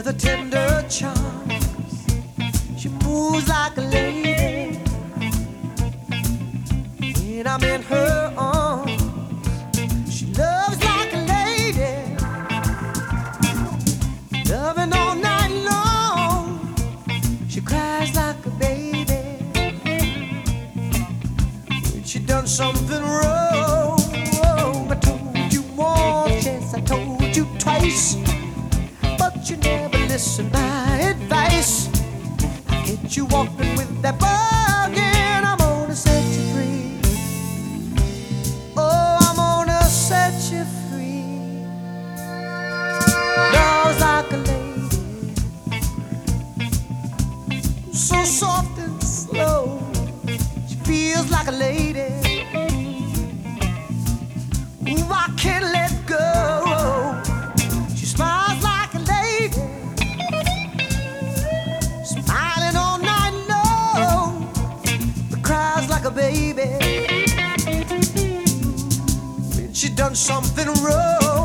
with a tender charms. She moves like a lady when I'm in her arms. She loves like a lady, loving all night long. She cries like a baby when she done something wrong. I told you once, yes, I told you twice, but you never listen my advice. I get you walking with that bug and I'm gonna set you free. Oh, I'm gonna set you free. Love's like a lady, so soft and slow. She feels like a lady. Ooh, I can't let go. She smiles like a lady, smiling all night long, but cries like a baby when she done something wrong.